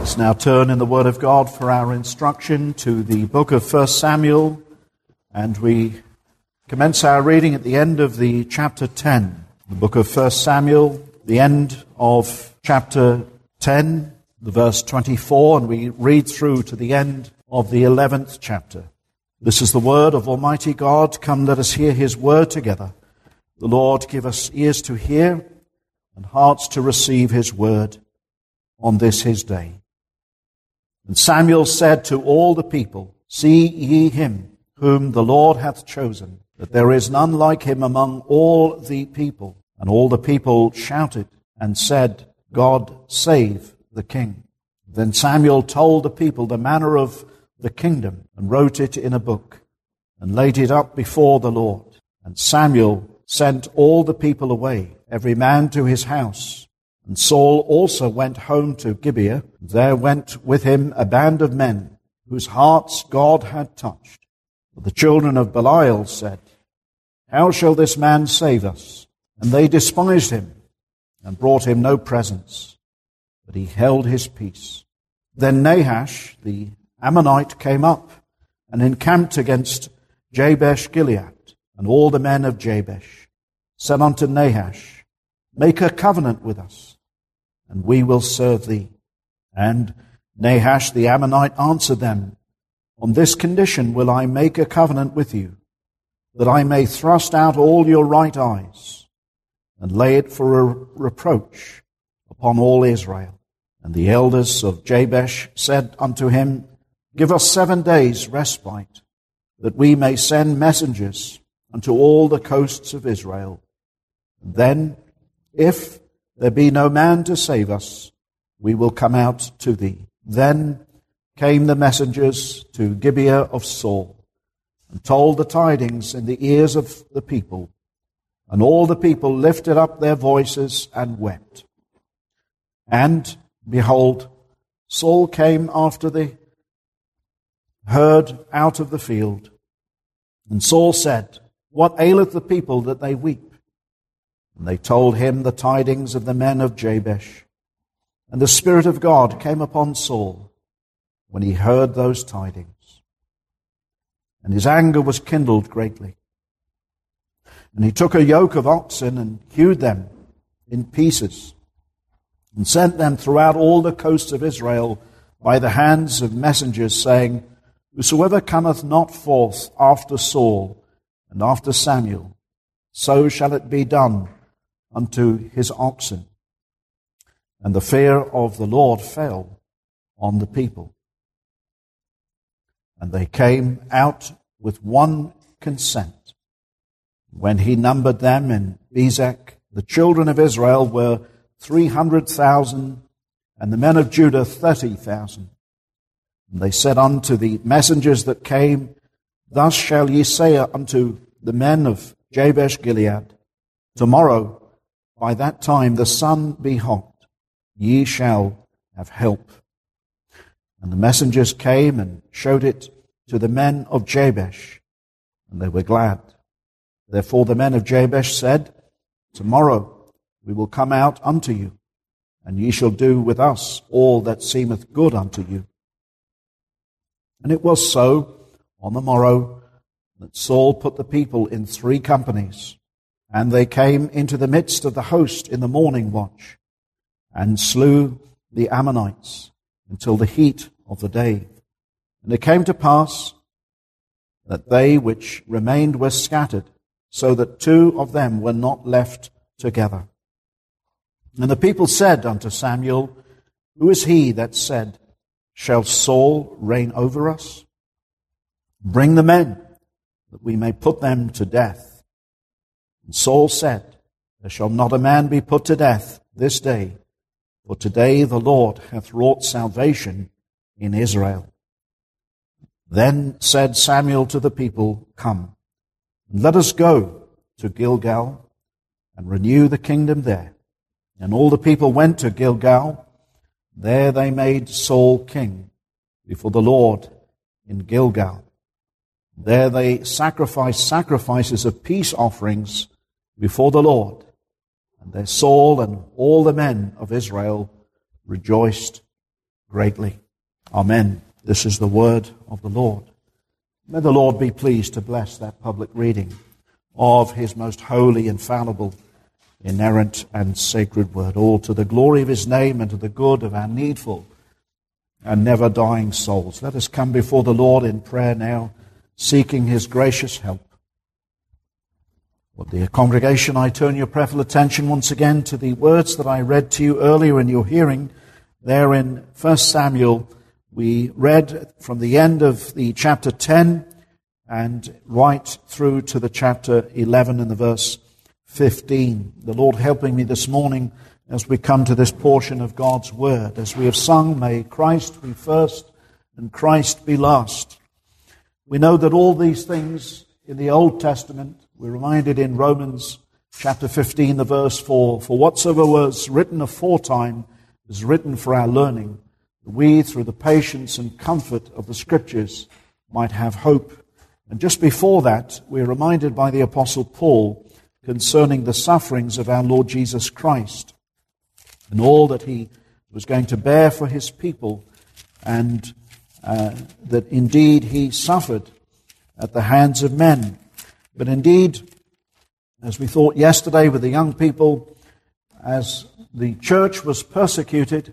Let's now turn in the Word of God for our instruction to the book of 1 Samuel, and we commence our reading at the end of the chapter 10. The book of 1 Samuel, the end of chapter 10, the verse 24, and we read through to the end of the 11th chapter. This is the word of Almighty God. Come, let us hear His word together. The Lord give us ears to hear and hearts to receive His word on this His day. And Samuel said to all the people, See ye him whom the Lord hath chosen, that there is none like him among all the people. And all the people shouted and said, God save the king. Then Samuel told the people the manner of the kingdom, and wrote it in a book, and laid it up before the Lord. And Samuel sent all the people away, every man to his house. And Saul also went home to Gibeah. There went with him a band of men, whose hearts God had touched. But the children of Belial said, How shall this man save us? And they despised him, and brought him no presents. But he held his peace. Then Nahash the Ammonite came up, and encamped against Jabesh Gilead. And all the men of Jabesh said unto Nahash, Make a covenant with us, and we will serve thee. And Nahash the Ammonite answered them, On this condition will I make a covenant with you, that I may thrust out all your right eyes, and lay it for a reproach upon all Israel. And the elders of Jabesh said unto him, Give us 7 days' respite, that we may send messengers unto all the coasts of Israel. And then, if there be no man to save us, we will come out to thee. Then came the messengers to Gibeah of Saul, and told the tidings in the ears of the people. And all the people lifted up their voices and wept. And, behold, Saul came after the herd out of the field. And Saul said, What aileth the people that they weep? And they told him the tidings of the men of Jabesh. And the Spirit of God came upon Saul when he heard those tidings. And his anger was kindled greatly. And he took a yoke of oxen and hewed them in pieces, and sent them throughout all the coasts of Israel by the hands of messengers, saying, Whosoever cometh not forth after Saul and after Samuel, so shall it be done unto his oxen. And the fear of the Lord fell on the people. And they came out with one consent. When he numbered them in Bezek, the children of Israel were 300,000, and the men of Judah 30,000. And they said unto the messengers that came, Thus shall ye say unto the men of Jabesh Gilead, Tomorrow, by that time the sun be hot, ye shall have help. And the messengers came and showed it to the men of Jabesh, and they were glad. Therefore the men of Jabesh said, Tomorrow we will come out unto you, and ye shall do with us all that seemeth good unto you. And it was so on the morrow that Saul put the people in 3 companies, and they came into the midst of the host in the morning watch, and slew the Ammonites until the heat of the day. And it came to pass that they which remained were scattered, so that 2 of them were not left together. And the people said unto Samuel, Who is he that said, Shall Saul reign over us? Bring the men, that we may put them to death. And Saul said, There shall not a man be put to death this day, for today the Lord hath wrought salvation in Israel. Then said Samuel to the people, Come, and let us go to Gilgal, and renew the kingdom there. And all the people went to Gilgal. There they made Saul king before the Lord in Gilgal. There they sacrificed sacrifices of peace offerings before the Lord. And there Saul and all the men of Israel rejoiced greatly. Amen. This is the word of the Lord. May the Lord be pleased to bless that public reading of his most holy, infallible, inerrant and sacred word, all to the glory of his name and to the good of our needful and never dying souls. Let us come before the Lord in prayer now, seeking his gracious help. Well, dear congregation, I turn your prayerful attention once again to the words that I read to you earlier in your hearing. There in 1 Samuel, we read from the end of the chapter 10 and right through to the chapter 11 and the verse 15. The Lord helping me this morning as we come to this portion of God's Word. As we have sung, may Christ be first and Christ be last. We know that all these things in the Old Testament, we're reminded in Romans chapter 15, the verse 4, for whatsoever was written aforetime is written for our learning, that we, through the patience and comfort of the Scriptures, might have hope. And just before that, we're reminded by the Apostle Paul concerning the sufferings of our Lord Jesus Christ and all that he was going to bear for his people, and that indeed he suffered at the hands of men. But indeed, as we thought yesterday with the young people, as the church was persecuted,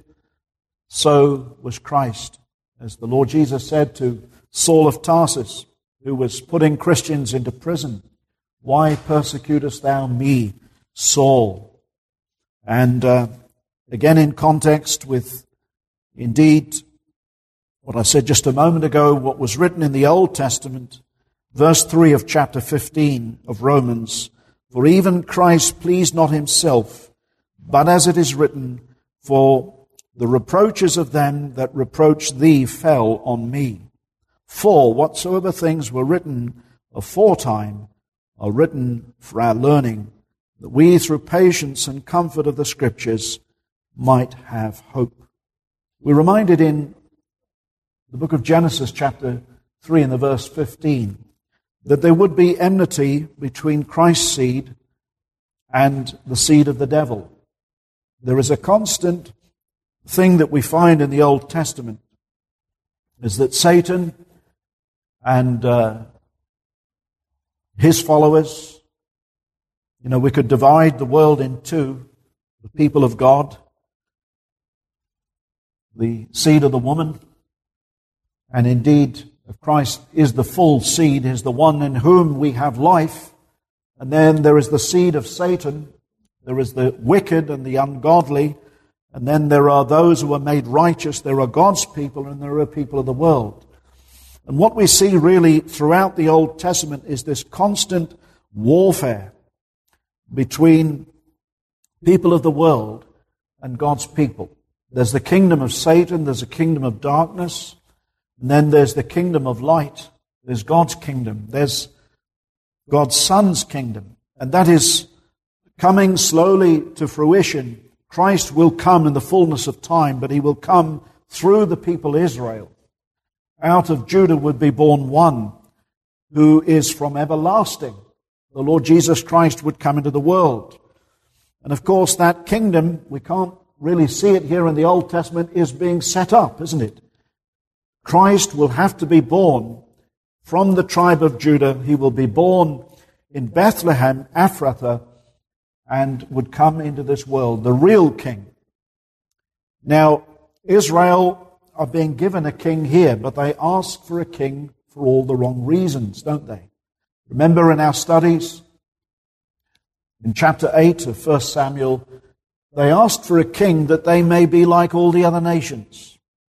so was Christ. As the Lord Jesus said to Saul of Tarsus, who was putting Christians into prison, "Why persecutest thou me, Saul?" And again in context with, indeed, what I said just a moment ago, what was written in the Old Testament, verse 3 of chapter 15 of Romans, for even Christ pleased not himself, but as it is written, for the reproaches of them that reproached thee fell on me. For whatsoever things were written aforetime are written for our learning, that we through patience and comfort of the Scriptures might have hope. We're reminded in the book of Genesis chapter 3 and the verse 15 that there would be enmity between Christ's seed and the seed of the devil. There is a constant thing that we find in the Old Testament, is that Satan and his followers, we could divide the world in two, the people of God, the seed of the woman, and indeed of Christ is the full seed, is the one in whom we have life. And then there is the seed of Satan, there is the wicked and the ungodly, and then there are those who are made righteous, there are God's people, and there are people of the world. And what we see really throughout the Old Testament is this constant warfare between people of the world and God's people. There's the kingdom of Satan, there's a kingdom of darkness, and then there's the kingdom of light. There's God's kingdom. There's God's Son's kingdom. And that is coming slowly to fruition. Christ will come in the fullness of time, but he will come through the people Israel. Out of Judah would be born one who is from everlasting. The Lord Jesus Christ would come into the world. And of course that kingdom, we can't really see it here in the Old Testament, is being set up, isn't it? Christ will have to be born from the tribe of Judah. He will be born in Bethlehem, Ephrathah, and would come into this world, the real king. Now, Israel are being given a king here, but they ask for a king for all the wrong reasons, don't they? Remember in our studies, in chapter 8 of 1 Samuel, they asked for a king that they may be like all the other nations.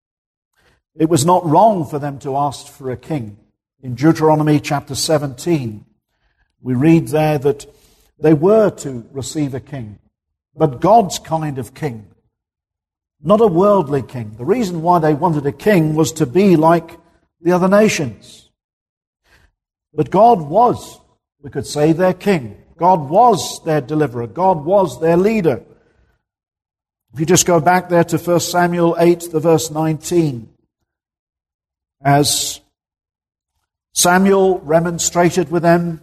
It was not wrong for them to ask for a king. In Deuteronomy chapter 17, we read there that they were to receive a king, but God's kind of king, not a worldly king. The reason why they wanted a king was to be like the other nations. But God was, we could say, their king. God was their deliverer. God was their leader. If you just go back there to 1 Samuel 8, the verse 19, as Samuel remonstrated with them,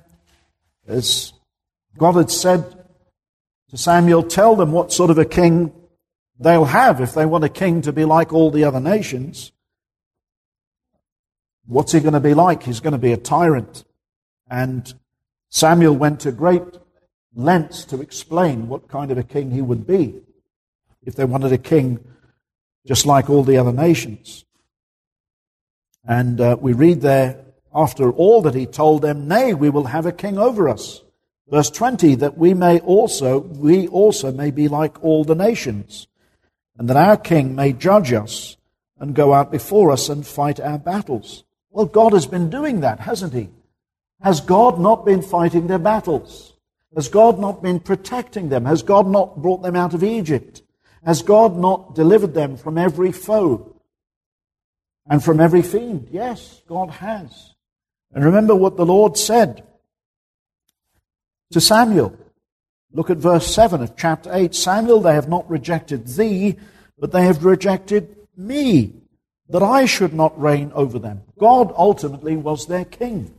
as God had said to Samuel, tell them what sort of a king they'll have if they want a king to be like all the other nations. What's he going to be like? He's going to be a tyrant. And Samuel went to great lengths to explain what kind of a king he would be if they wanted a king just like all the other nations. And we read there, after all that he told them, nay, we will have a king over us. Verse 20, that we also may be like all the nations, and that our king may judge us and go out before us and fight our battles. Well, God has been doing that, hasn't he? Has God not been fighting their battles? Has God not been protecting them? Has God not brought them out of Egypt? Has God not delivered them from every foe and from every fiend? Yes, God has. And remember what the Lord said to Samuel. Look at verse 7 of chapter 8. Samuel, they have not rejected thee, but they have rejected me, that I should not reign over them. God ultimately was their king.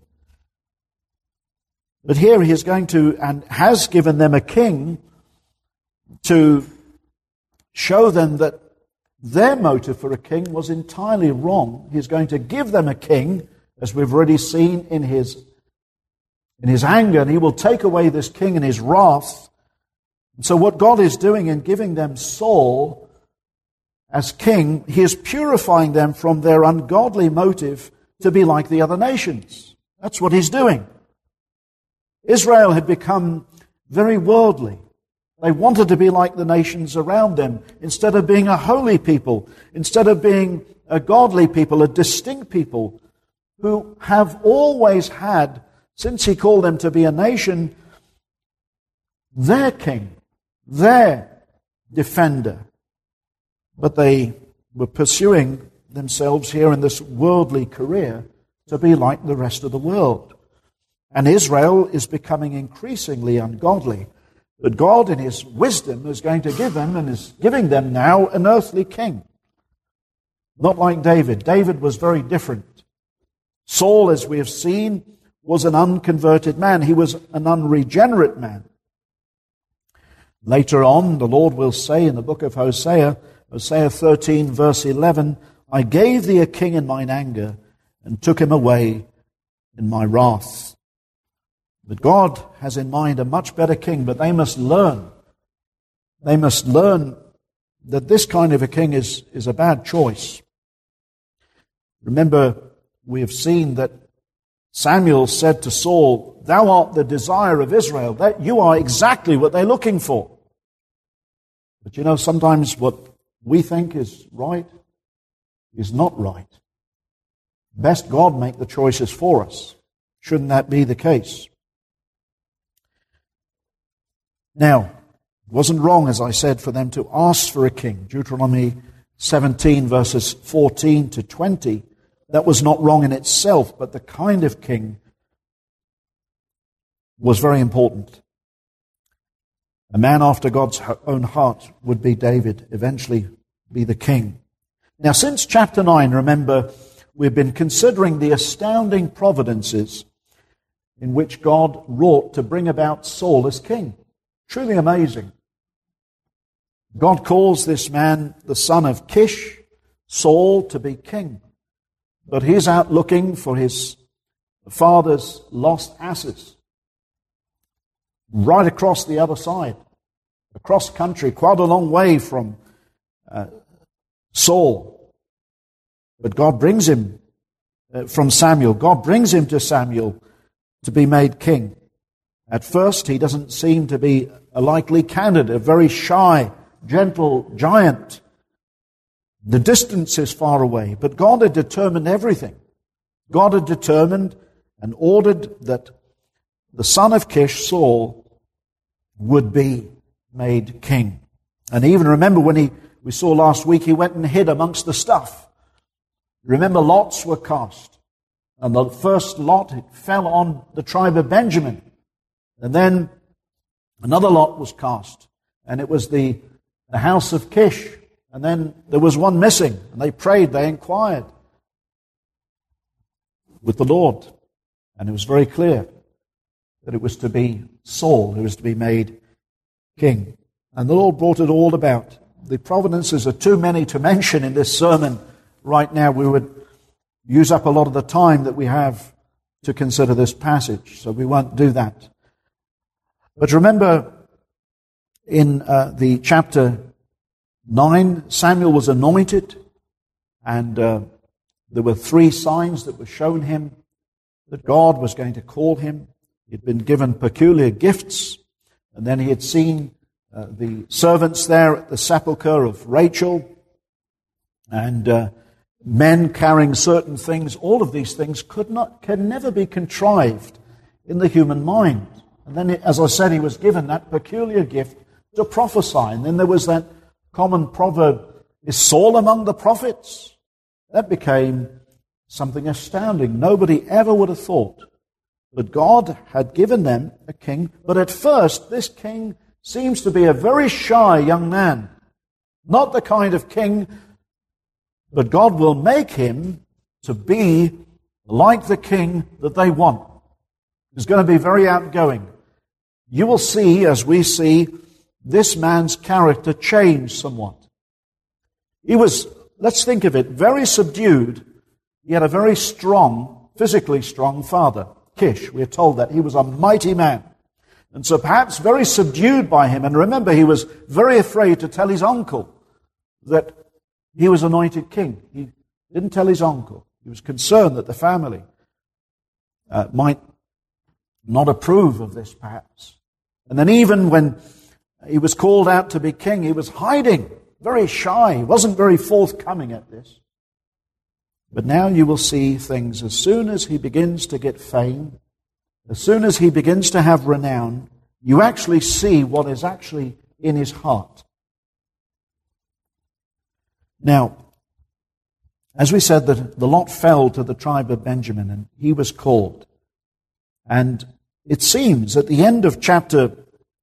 But here he is going to, and has given them a king to show them that their motive for a king was entirely wrong. He's going to give them a king, as we've already seen in his anger, and he will take away this king in his wrath. And so what God is doing in giving them Saul as king, he is purifying them from their ungodly motive to be like the other nations. That's what he's doing. Israel had become very worldly. They wanted to be like the nations around them. Instead of being a holy people, instead of being a godly people, a distinct people who have always had, since he called them to be a nation, their king, their defender. But they were pursuing themselves here in this worldly career to be like the rest of the world. And Israel is becoming increasingly ungodly. But God, in his wisdom, is going to give them, and is giving them now, an earthly king. Not like David. David was very different. Saul, as we have seen, was an unconverted man. He was an unregenerate man. Later on, the Lord will say in the book of Hosea 13, verse 11, I gave thee a king in mine anger, and took him away in my wrath. But God has in mind a much better king, but they must learn. They must learn that this kind of a king is a bad choice. Remember, we have seen that Samuel said to Saul, thou art the desire of Israel. That you are exactly what they're looking for. But you know, sometimes what we think is right is not right. Best God make the choices for us. Shouldn't that be the case? Now, it wasn't wrong, as I said, for them to ask for a king. Deuteronomy 17, verses 14 to 20. That was not wrong in itself, but the kind of king was very important. A man after God's own heart would be David, eventually be the king. Now, since chapter 9, remember, we've been considering the astounding providences in which God wrought to bring about Saul as king. Truly amazing. God calls this man, the son of Kish, Saul, to be king. But he's out looking for his father's lost asses. Right across the other side, across country, quite a long way from Saul. But God brings him from Samuel. God brings him to Samuel to be made king. At first, he doesn't seem to be a likely candidate, a very shy, gentle giant. The distance is far away, but God had determined everything. God had determined and ordered that the son of Kish, Saul, would be made king. And even remember when we saw last week, he went and hid amongst the stuff. Remember, lots were cast. And the first lot, it fell on the tribe of Benjamin. And then another lot was cast, and it was the house of Kish. And then there was one missing, and they prayed, they inquired with the Lord. And it was very clear that it was to be Saul who was to be made king. And the Lord brought it all about the providences are too many to mention in this sermon right now. We would use up a lot of the time that we have to consider this passage, so we won't do that. But remember, in the chapter 9, Samuel was anointed, and there were 3 signs that were shown him that God was going to call him. He'd been given peculiar gifts, and then he had seen the servants there at the sepulchre of Rachel, and men carrying certain things. All of these things can never be contrived in the human mind. And then, as I said, he was given that peculiar gift to prophesy. And then there was that common proverb, is Saul among the prophets? That became something astounding. Nobody ever would have thought. But God had given them a king. But at first, this king seems to be a very shy young man. Not the kind of king, but God will make him to be like the king that they want. He's going to be very outgoing. You will see, as we see, this man's character change somewhat. He was, let's think of it, very subdued. He had a very strong, physically strong father, Kish. We are told that he was a mighty man. And so perhaps very subdued by him. And remember, he was very afraid to tell his uncle that he was anointed king. He didn't tell his uncle. He was concerned that the family might not approve of this, perhaps. And then even when he was called out to be king, he was hiding, very shy. He wasn't very forthcoming at this. But now you will see things. As soon as he begins to get fame, as soon as he begins to have renown, you actually see what is actually in his heart. Now, as we said, the lot fell to the tribe of Benjamin, and he was called. And it seems at the end of chapter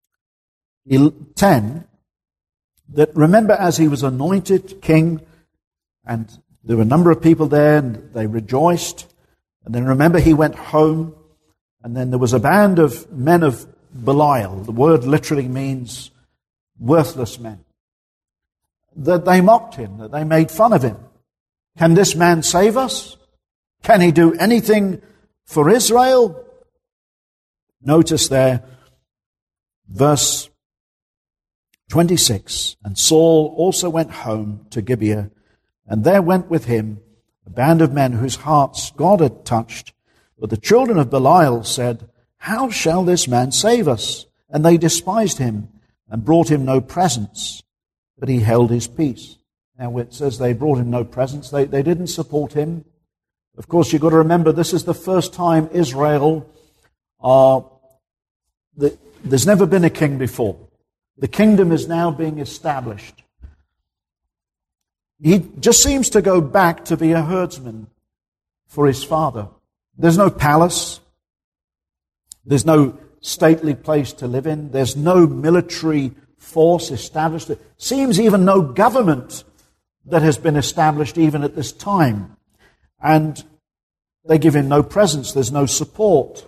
10 that, remember, as he was anointed king, and there were a number of people there, and they rejoiced. And then remember, he went home, and then there was a band of men of Belial. The word literally means worthless men. That they mocked him, that they made fun of him. Can this man save us? Can he do anything for Israel? Notice there, verse 26, and Saul also went home to Gibeah, and there went with him a band of men whose hearts God had touched. But the children of Belial said, how shall this man save us? And they despised him and brought him no presents, but he held his peace. Now it says they brought him no presents. They didn't support him. Of course, you've got to remember, this is the first time Israel there's never been a king before. The kingdom is now being established. He just seems to go back to be a herdsman for his father. There's no palace. There's no stately place to live in. There's no military force established. There seems even no government that has been established even at this time. And they give him no presents. There's no support.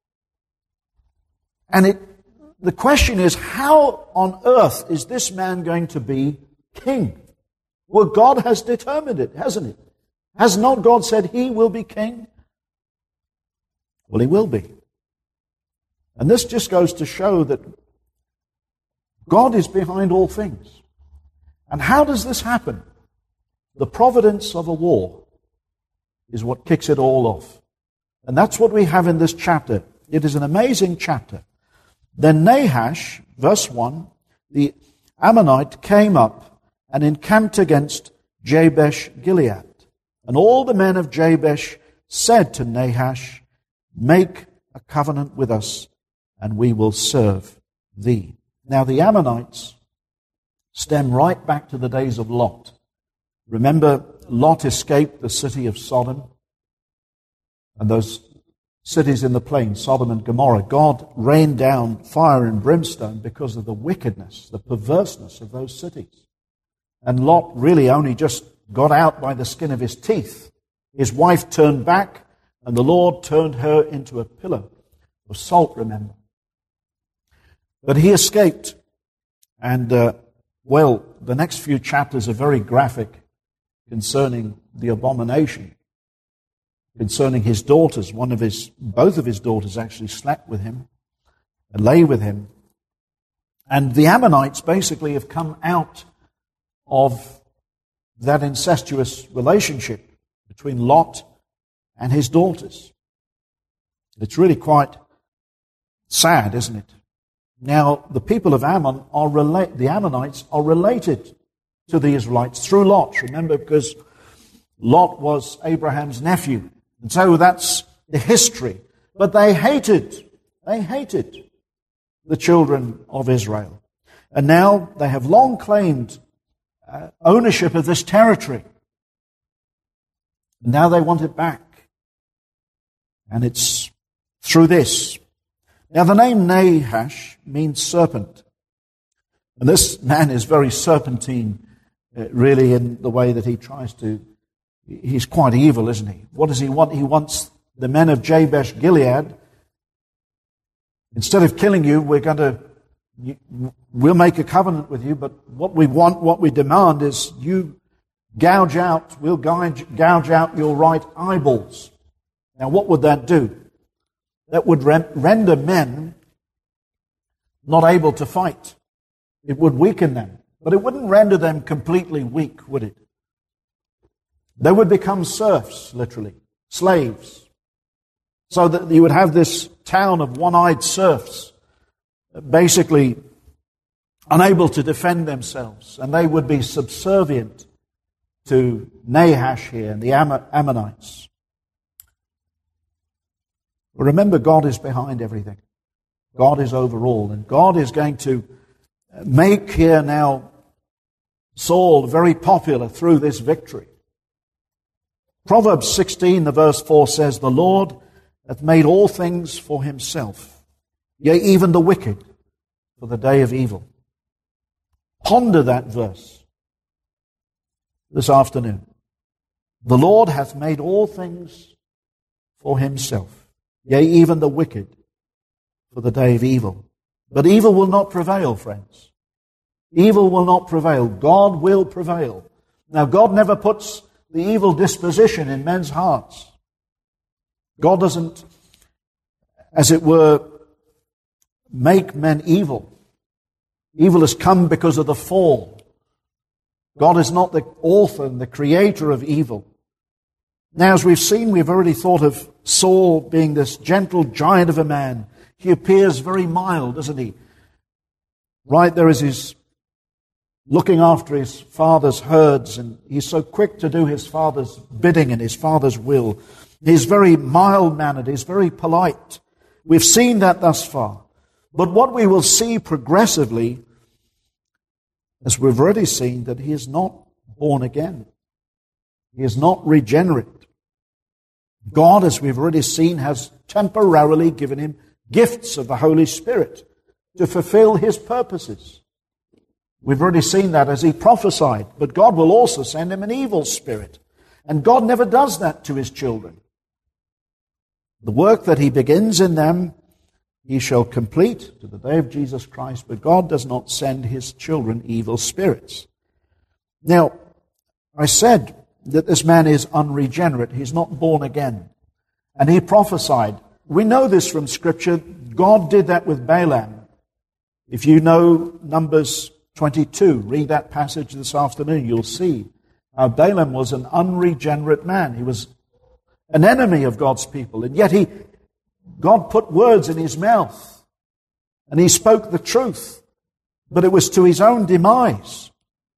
And the question is, how on earth is this man going to be king? Well, God has determined it, hasn't it? Has not God said he will be king? Well, he will be. And this just goes to show that God is behind all things. And how does this happen? The providence of a war is what kicks it all off. And that's what we have in this chapter. It is an amazing chapter. Then Nahash, verse 1, the Ammonite came up and encamped against Jabesh Gilead. And all the men of Jabesh said to Nahash, make a covenant with us, and we will serve thee. Now the Ammonites stem right back to the days of Lot. Remember, Lot escaped the city of Sodom, and those cities in the plain, Sodom and Gomorrah. God rained down fire and brimstone because of the wickedness, the perverseness of those cities. And Lot really only just got out by the skin of his teeth. His wife turned back, and the Lord turned her into a pillar of salt, remember. But he escaped, and Well, the next few chapters are very graphic concerning the abomination, concerning his daughters. Both of his daughters actually slept with him and lay with him. And the Ammonites basically have come out of that incestuous relationship between Lot and his daughters. It's really quite sad, isn't it? Now, the people of Ammon the Ammonites are related to the Israelites through Lot. Remember, because Lot was Abraham's nephew. And so that's the history. But they hated the children of Israel. And now they have long claimed ownership of this territory. Now they want it back. And it's through this. Now the name Nahash means serpent. And this man is very serpentine, really, in the way that he tries to. He's quite evil, isn't he? What does he want? He wants the men of Jabesh Gilead. Instead of killing you, we'll make a covenant with you, but what we demand is we'll gouge out your right eyeballs. Now what would that do? That would render men not able to fight. It would weaken them. But it wouldn't render them completely weak, would it? They would become serfs, literally, slaves. So that you would have this town of one-eyed serfs, basically unable to defend themselves. And they would be subservient to Nahash here and the Ammonites. Remember, God is behind everything. God is over all. And God is going to make here now Saul very popular through this victory. Proverbs 16, the verse 4 says, "The Lord hath made all things for himself, yea, even the wicked for the day of evil." Ponder that verse this afternoon. The Lord hath made all things for himself, yea, even the wicked for the day of evil. But evil will not prevail, friends. Evil will not prevail. God will prevail. Now, God never puts the evil disposition in men's hearts. God doesn't, as it were, make men evil. Evil has come because of the fall. God is not the author and the creator of evil. Now, as we've seen, we've already thought of Saul being this gentle giant of a man. He appears very mild, doesn't he? Right there is his looking after his father's herds, and he's so quick to do his father's bidding and his father's will. He's very mild-mannered, he's very polite. We've seen that thus far. But what we will see progressively, as we've already seen, that he is not born again. He is not regenerate. God, as we've already seen, has temporarily given him gifts of the Holy Spirit to fulfill his purposes. We've already seen that as he prophesied. But God will also send him an evil spirit. And God never does that to his children. The work that he begins in them, he shall complete to the day of Jesus Christ. But God does not send his children evil spirits. Now, I said that this man is unregenerate. He's not born again. And he prophesied. We know this from Scripture. God did that with Balaam. If you know Numbers 22, read that passage this afternoon, you'll see how Balaam was an unregenerate man. He was an enemy of God's people, and yet God put words in his mouth, and he spoke the truth, but it was to his own demise.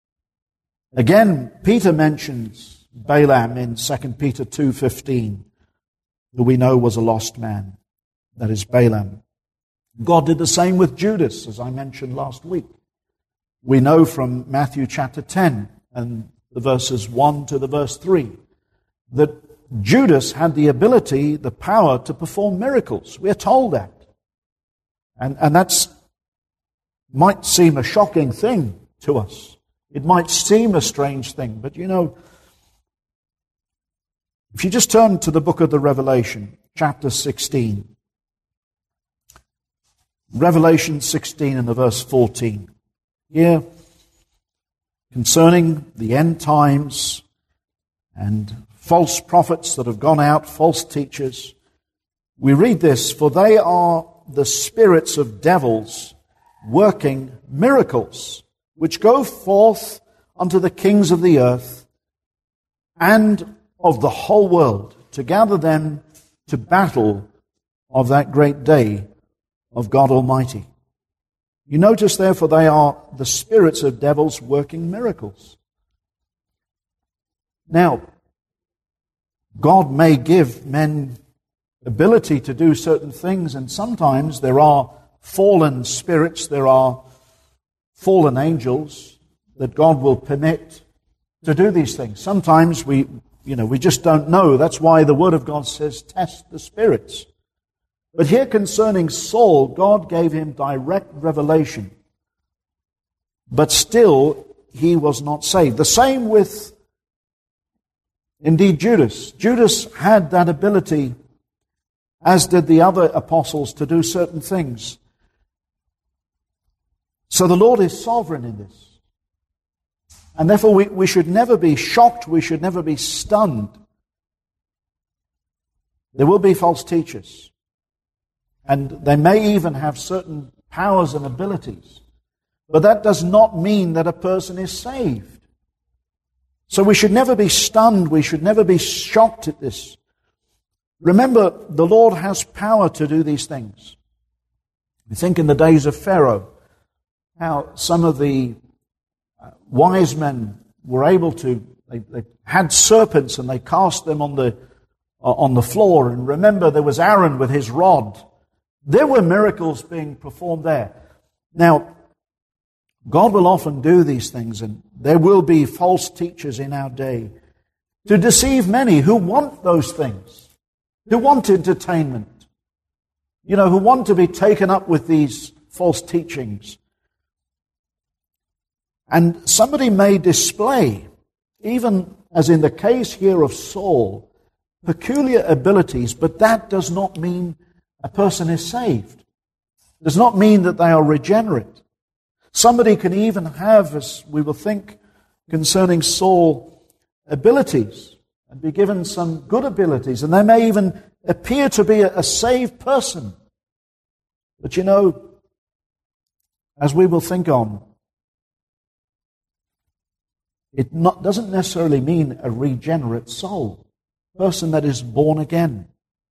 Again, Peter mentions Balaam in 2 Peter 2:15, who we know was a lost man. That is Balaam. God did the same with Judas, as I mentioned last week. We know from Matthew chapter 10 and the verses 1 to the verse 3 that Judas had the ability, the power to perform miracles. We are told that. And that's might seem a shocking thing to us. It might seem a strange thing, but you know, if you just turn to the book of the Revelation, chapter 16, Revelation 16 and the verse 14. Here, concerning the end times and false prophets that have gone out, false teachers. We read this, "For they are the spirits of devils working miracles, which go forth unto the kings of the earth and of the whole world, to gather them to battle of that great day of God Almighty." You notice, therefore, they are the spirits of devils working miracles. Now, God may give men ability to do certain things, and sometimes there are fallen spirits, there are fallen angels that God will permit to do these things. Sometimes we just don't know. That's why the Word of God says, test the spirits. But here concerning Saul, God gave him direct revelation. But still, he was not saved. The same with, indeed, Judas. Judas had that ability, as did the other apostles, to do certain things. So the Lord is sovereign in this. And therefore we should never be shocked, we should never be stunned. There will be false teachers. And they may even have certain powers and abilities. But that does not mean that a person is saved. So we should never be stunned, we should never be shocked at this. Remember, the Lord has power to do these things. We think in the days of Pharaoh, how some of the wise men were able to, they had serpents and they cast them on the floor. And remember, there was Aaron with his rod. There were miracles being performed there. Now, God will often do these things, and there will be false teachers in our day to deceive many who want those things, who want entertainment, who want to be taken up with these false teachings. And somebody may display, even as in the case here of Saul, peculiar abilities, but that does not mean a person is saved. It does not mean that they are regenerate. Somebody can even have, as we will think concerning Saul, abilities and be given some good abilities, and they may even appear to be a saved person. But as we will think on, it doesn't necessarily mean a regenerate soul, a person that is born again.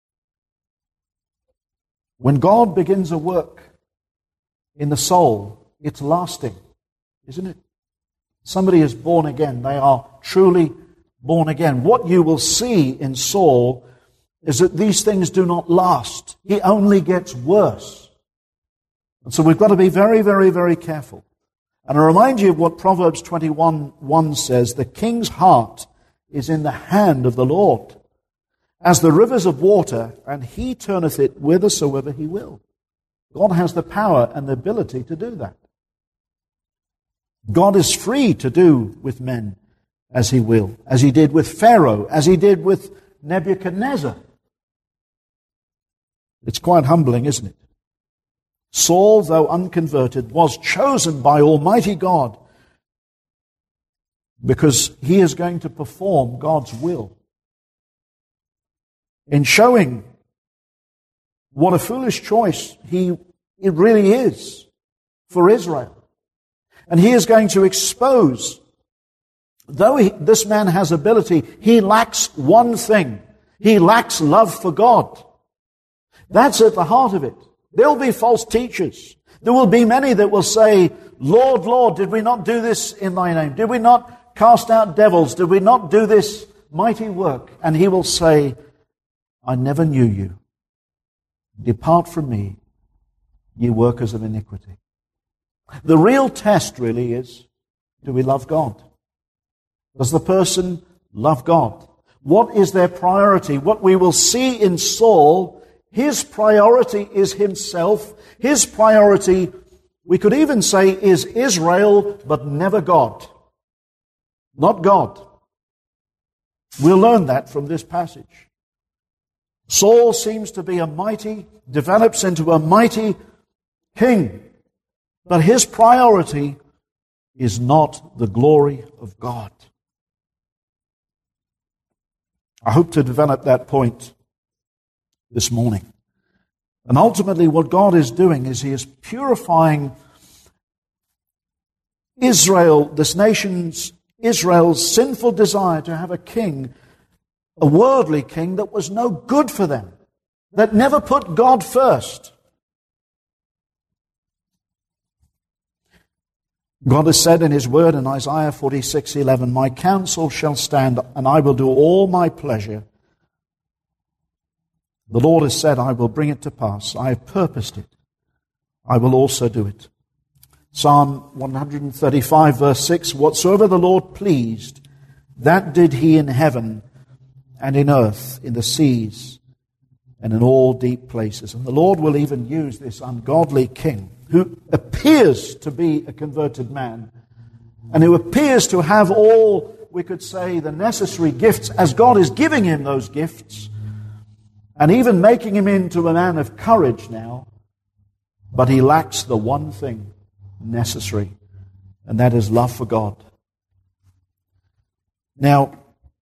When God begins a work in the soul, it's lasting, isn't it? Somebody is born again. They are truly born again. What you will see in Saul is that these things do not last. He only gets worse. And so we've got to be very, very, very careful. And I remind you of what Proverbs 21:1 says, "The king's heart is in the hand of the Lord, as the rivers of water, and he turneth it whithersoever he will." God has the power and the ability to do that. God is free to do with men as he will, as he did with Pharaoh, as he did with Nebuchadnezzar. It's quite humbling, isn't it? Saul, though unconverted, was chosen by Almighty God because he is going to perform God's will. In showing what a foolish choice it really is for Israel. And he is going to expose, though this man has ability, he lacks one thing. He lacks love for God. That's at the heart of it. There will be false teachers. There will be many that will say, "Lord, Lord, did we not do this in thy name? Did we not cast out devils? Did we not do this mighty work?" And he will say, "I never knew you. Depart from me, ye workers of iniquity." The real test really is, do we love God? Does the person love God? What is their priority? What we will see in Saul, his priority is himself. His priority, we could even say, is Israel, but never God. Not God. We'll learn that from this passage. Saul seems to be develops into a mighty king. But his priority is not the glory of God. I hope to develop that point this morning. And ultimately what God is doing is He is purifying Israel, this nation's, Israel's sinful desire to have a king, a worldly king that was no good for them, that never put God first. God has said in His word in Isaiah 46:11, "My counsel shall stand, and I will do all my pleasure. The Lord has said, I will bring it to pass. I have purposed it. I will also do it." Psalm 135 verse 6, "Whatsoever the Lord pleased, that did He in heaven and in earth, in the seas and in all deep places." And the Lord will even use this ungodly king who appears to be a converted man and who appears to have all, we could say, the necessary gifts as God is giving him those gifts and even making him into a man of courage now. But he lacks the one thing necessary, and that is love for God. Now,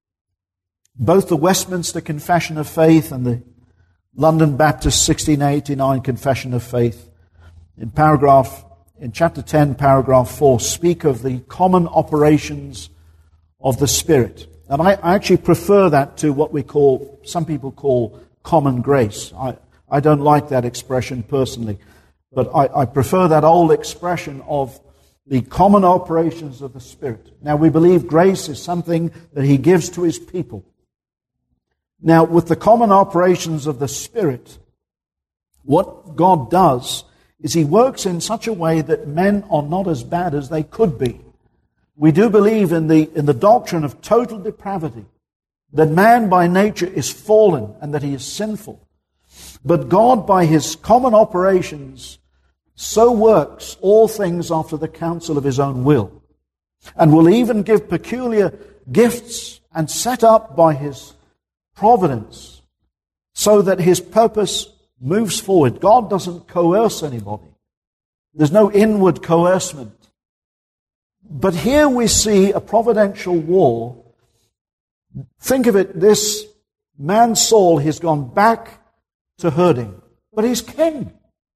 both the Westminster Confession of Faith and the London Baptist 1689 Confession of Faith, in chapter 10, paragraph 4, speak of the common operations of the Spirit. And I actually prefer that to what some people call common grace. I don't like that expression personally. But I prefer that old expression of the common operations of the Spirit. Now, we believe grace is something that He gives to His people. Now, with the common operations of the Spirit, what God does is He works in such a way that men are not as bad as they could be. We do believe in the doctrine of total depravity, that man by nature is fallen and that he is sinful. But God, by His common operations, so works all things after the counsel of His own will, and will even give peculiar gifts and set up by His providence so that His purpose moves forward. God doesn't coerce anybody. There's no inward coercement. But here we see a providential war. Think of it, this man Saul, he's gone back to herding, but he's king.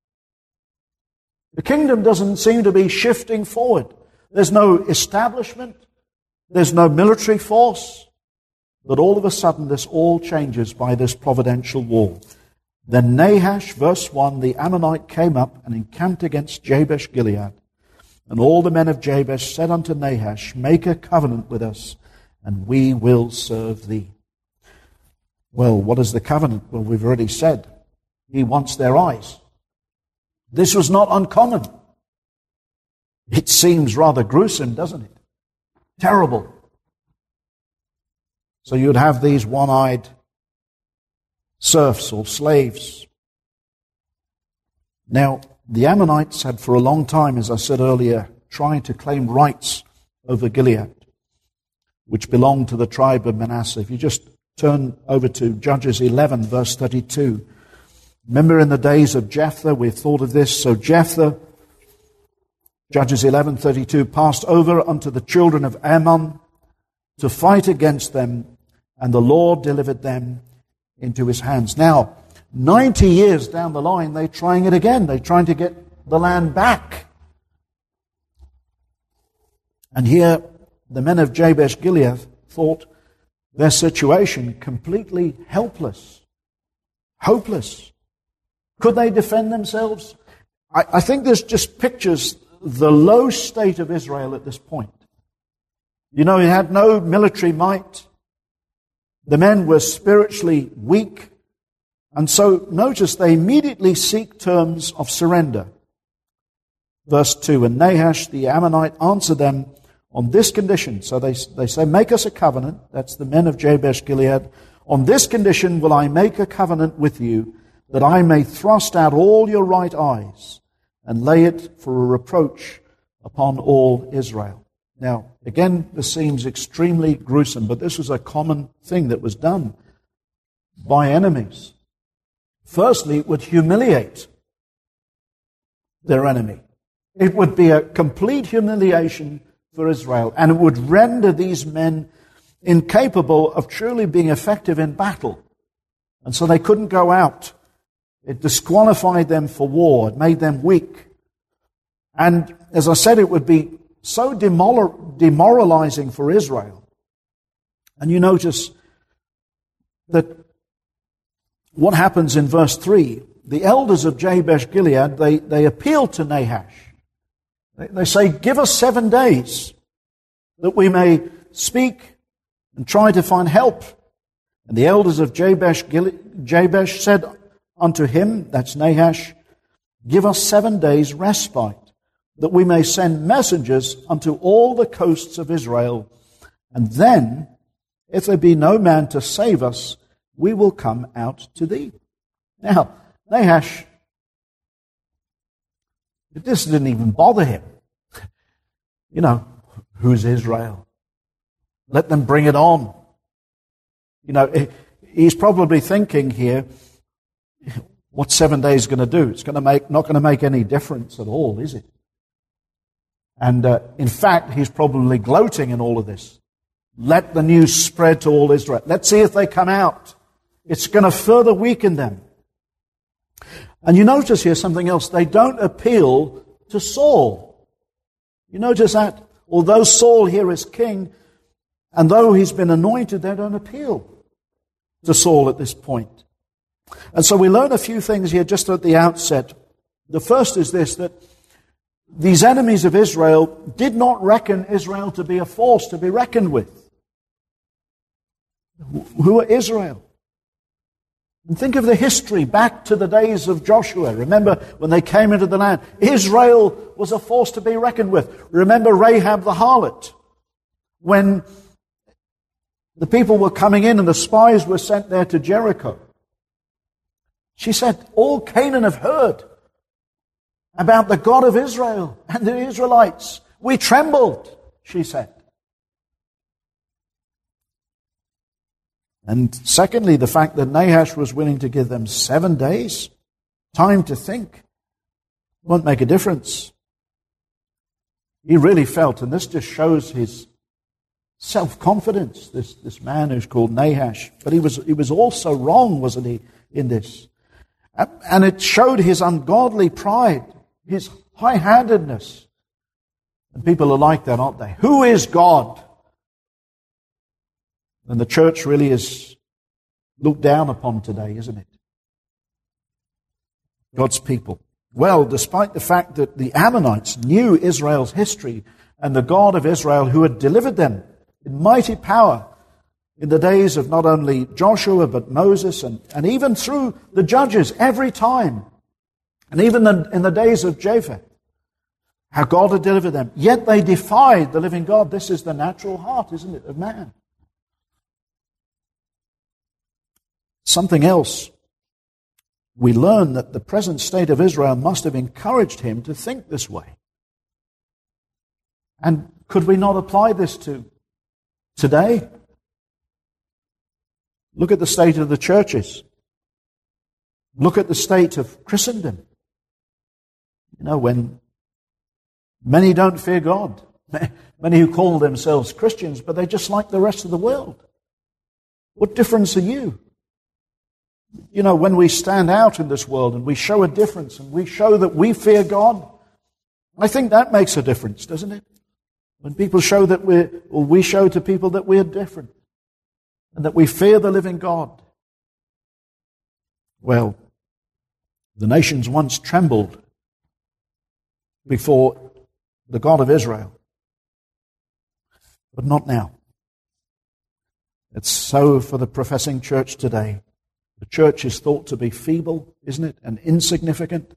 The kingdom doesn't seem to be shifting forward. There's no establishment. There's no military force. But all of a sudden, this all changes by this providential war. Then Nahash, verse 1, the Ammonite came up and encamped against Jabesh Gilead. And all the men of Jabesh said unto Nahash, "Make a covenant with us, and we will serve thee." Well, what is the covenant? Well, we've already said. He wants their eyes. This was not uncommon. It seems rather gruesome, doesn't it? Terrible. So you'd have these one-eyed serfs or slaves. Now, the Ammonites had for a long time, as I said earlier, tried to claim rights over Gilead, which belonged to the tribe of Manasseh. If you just turn over to Judges 11, verse 32. Remember in the days of Jephthah, we thought of this. So Jephthah, Judges 11:32, passed over unto the children of Ammon to fight against them, and the Lord delivered them into his hands. Now, 90 years down the line, they're trying it again. They're trying to get the land back. And here, the men of Jabesh Gilead thought their situation completely helpless, hopeless. Could they defend themselves? I think this just pictures the low state of Israel at this point. You know, it had no military might. The men were spiritually weak. And so, notice, they immediately seek terms of surrender. Verse 2, and Nahash the Ammonite answered them on this condition. So they say, make us a covenant. That's the men of Jabesh Gilead. On this condition will I make a covenant with you, that I may thrust out all your right eyes and lay it for a reproach upon all Israel. Now, again, this seems extremely gruesome, but this was a common thing that was done by enemies. Firstly, it would humiliate their enemy. It would be a complete humiliation for Israel, and it would render these men incapable of truly being effective in battle. And so they couldn't go out. It disqualified them for war. It made them weak. And as I said, it would be so demoralizing for Israel. And you notice that what happens in verse 3, the elders of Jabesh Gilead, they appeal to Nahash. They say, give us 7 days that we may speak and try to find help. And the elders of Jabesh said unto him, that's Nahash, give us 7 days respite, that we may send messengers unto all the coasts of Israel. And then, if there be no man to save us, we will come out to thee. Now, Nahash, this didn't even bother him. You know, who's Israel? Let them bring it on. You know, he's probably thinking here, what's 7 days going to do? It's not going to make any difference at all, is it? And in fact, he's probably gloating in all of this. Let the news spread to all Israel. Let's see if they come out. It's going to further weaken them. And you notice here something else. They don't appeal to Saul. You notice that? Although Saul here is king, and though he's been anointed, they don't appeal to Saul at this point. And so we learn a few things here just at the outset. The first is this, that these enemies of Israel did not reckon Israel to be a force to be reckoned with. Who are Israel? And think of the history back to the days of Joshua. Remember when they came into the land, Israel was a force to be reckoned with. Remember Rahab the harlot. When the people were coming in and the spies were sent there to Jericho, she said, all Canaan have heard about the God of Israel and the Israelites. We trembled, she said. And secondly, the fact that Nahash was willing to give them 7 days, time to think, won't make a difference. He really felt, and this just shows his self-confidence, this man who's called Nahash. But he was also wrong, wasn't he, in this? And it showed his ungodly pride, his high-handedness. And people are like that, aren't they? Who is God? And the church really is looked down upon today, isn't it? God's people. Well, despite the fact that the Ammonites knew Israel's history and the God of Israel who had delivered them in mighty power in the days of not only Joshua but Moses and even through the judges every time, and even in the days of Japheth, how God had delivered them. Yet they defied the living God. This is the natural heart, isn't it, of man? Something else. We learn that the present state of Israel must have encouraged him to think this way. And could we not apply this to today? Look at the state of the churches. Look at the state of Christendom. You know, when many don't fear God, many who call themselves Christians, but they're just like the rest of the world. What difference are you? You know, when we stand out in this world and we show a difference and we show that we fear God, I think that makes a difference, doesn't it? When people show that we show to people that we're different and that we fear the living God. Well, the nations once trembled before the God of Israel, but not now. It's so for the professing church today. The church is thought to be feeble, isn't it, and insignificant,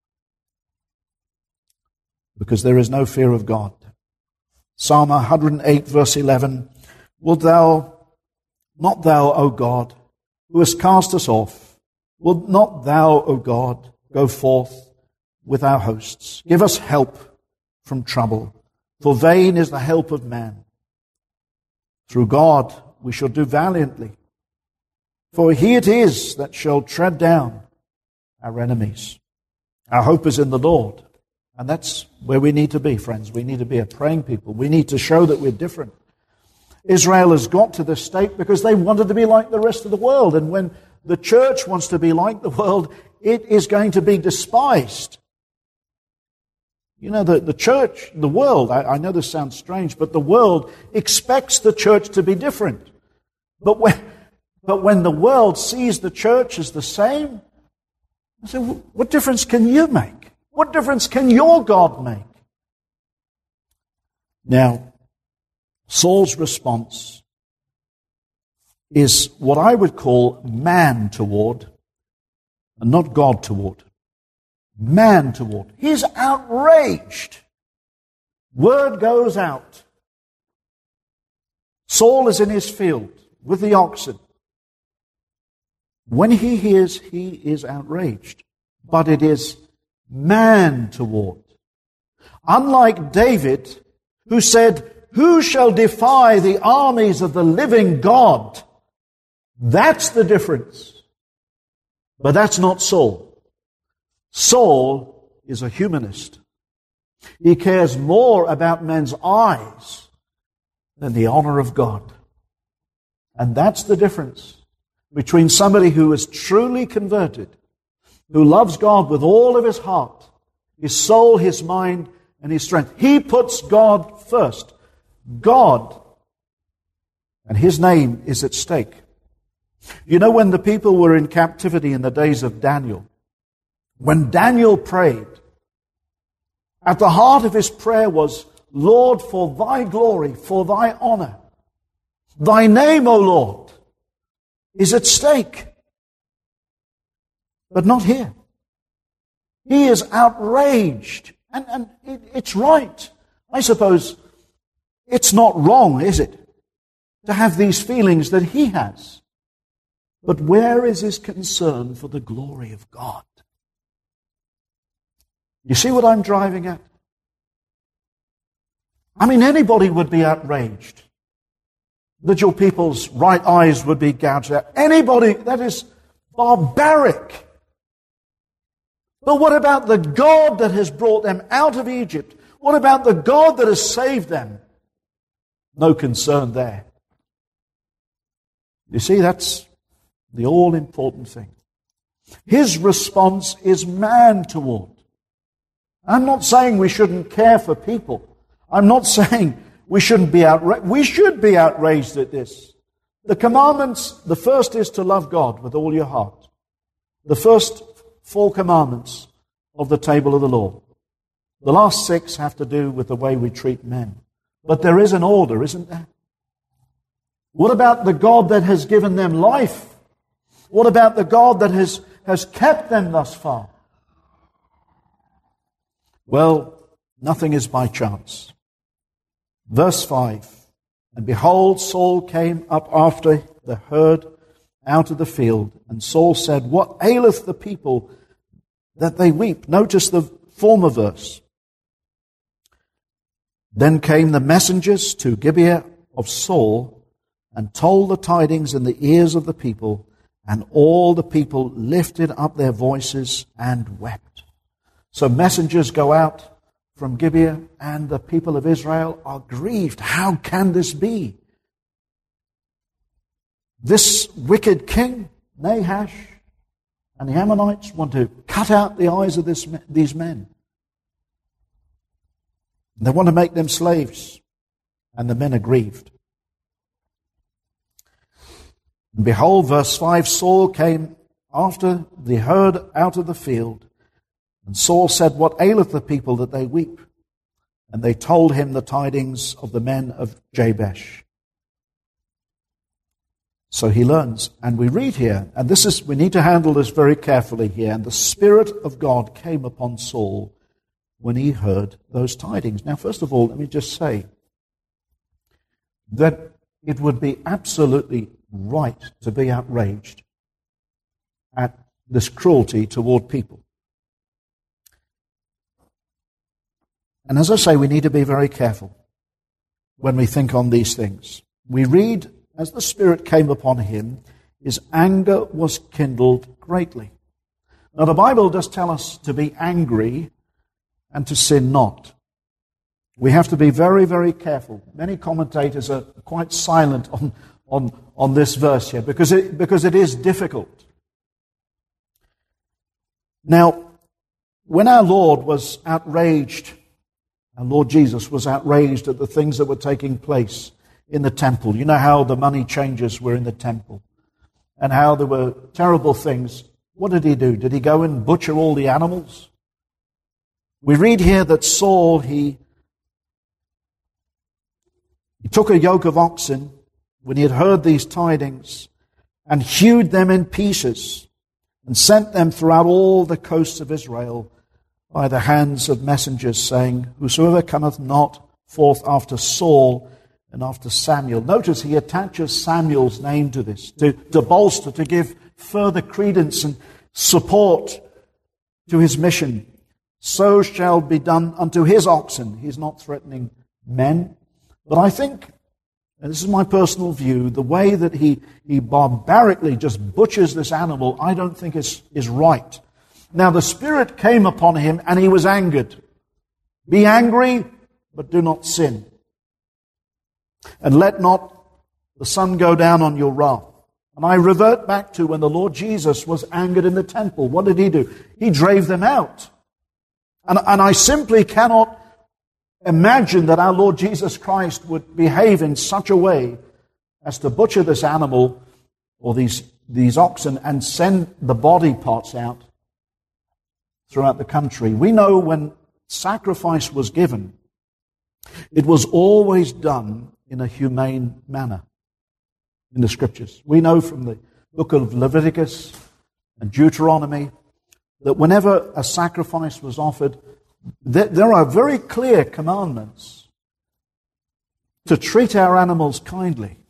because there is no fear of God. Psalm 108, verse 11, Not thou, O God, who hast cast us off, wilt not thou, O God, go forth with our hosts? Give us help from trouble, for vain is the help of man. Through God we shall do valiantly, for he it is that shall tread down our enemies. Our hope is in the Lord, And that's where we need to be, friends. We need to be a praying people. We need to show that we're different. Israel has got to this state because they wanted to be like the rest of the world. And when the church wants to be like the world, it is going to be despised. You know, the church, the world, I know this sounds strange, but the world expects the church to be different. But when the world sees the church as the same, I say, what difference can you make? What difference can your God make? Now, Saul's response is what I would call man toward, and not God toward. Man toward. He's outraged. Word goes out. Saul is in his field with the oxen. When he hears, he is outraged. But it is man toward. Unlike David, who said, "Who shall defy the armies of the living God?" That's the difference. But that's not Saul. Saul is a humanist. He cares more about men's eyes than the honor of God. And that's the difference between somebody who is truly converted, who loves God with all of his heart, his soul, his mind, and his strength. He puts God first. God, and his name is at stake. You know, when the people were in captivity in the days of Daniel, when Daniel prayed, at the heart of his prayer was, "Lord, for thy glory, for thy honor, thy name, O Lord, is at stake." But not here. He is outraged. And it's right. I suppose it's not wrong, is it, to have these feelings that he has. But where is his concern for the glory of God? You see what I'm driving at? I mean, anybody would be outraged that your people's right eyes would be gouged out. Anybody, that is barbaric. But what about the God that has brought them out of Egypt? What about the God that has saved them? No concern there. You see, that's the all-important thing. His response is man toward. I'm not saying we shouldn't care for people. I'm not saying we shouldn't be outraged. We should be outraged at this. The commandments, the first is to love God with all your heart. The first 4 commandments of the table of the law. The last 6 have to do with the way we treat men. But there is an order, isn't there? What about the God that has given them life? What about the God that has kept them thus far? Well, nothing is by chance. Verse 5, "And behold, Saul came up after the herd out of the field, and Saul said, What aileth the people that they weep?" Notice the former verse. "Then came the messengers to Gibeah of Saul, and told the tidings in the ears of the people, and all the people lifted up their voices and wept." So messengers go out from Gibeah, and the people of Israel are grieved. How can this be? This wicked king, Nahash, and the Ammonites want to cut out the eyes of these men. They want to make them slaves, and the men are grieved. And behold, verse 5, "Saul came after the herd out of the field, and Saul said, What aileth the people that they weep? And they told him the tidings of the men of Jabesh." So he learns, and we read here, and we need to handle this very carefully here, "And the Spirit of God came upon Saul when he heard those tidings." Now, first of all, let me just say that it would be absolutely right to be outraged at this cruelty toward people. And as I say, we need to be very careful when we think on these things. We read, "As the Spirit came upon him, his anger was kindled greatly." Now, the Bible does tell us to be angry and to sin not. We have to be very, very careful. Many commentators are quite silent on this verse here because it is difficult. Now, when our Lord was outraged, our Lord Jesus was outraged at the things that were taking place in the temple. You know how the money changers were in the temple and how there were terrible things. What did he do? Did he go and butcher all the animals? We read here that Saul, he took a yoke of oxen when he had heard these tidings and hewed them in pieces and sent them throughout all the coasts of Israel by the hands of messengers, saying, Whosoever cometh not forth after Saul and after Samuel. Notice he attaches Samuel's name to this, to bolster, to give further credence and support to his mission. So shall be done unto his oxen. He's not threatening men. But I think, and this is my personal view, the way that he barbarically just butchers this animal, I don't think is right. Now the Spirit came upon him and he was angered. Be angry, but do not sin. And let not the sun go down on your wrath. And I revert back to when the Lord Jesus was angered in the temple. What did he do? He drave them out. And I simply cannot imagine that our Lord Jesus Christ would behave in such a way as to butcher this animal or these oxen and send the body parts out throughout the country. We know when sacrifice was given, it was always done in a humane manner in the Scriptures. We know from the book of Leviticus and Deuteronomy that whenever a sacrifice was offered, there are very clear commandments to treat our animals kindly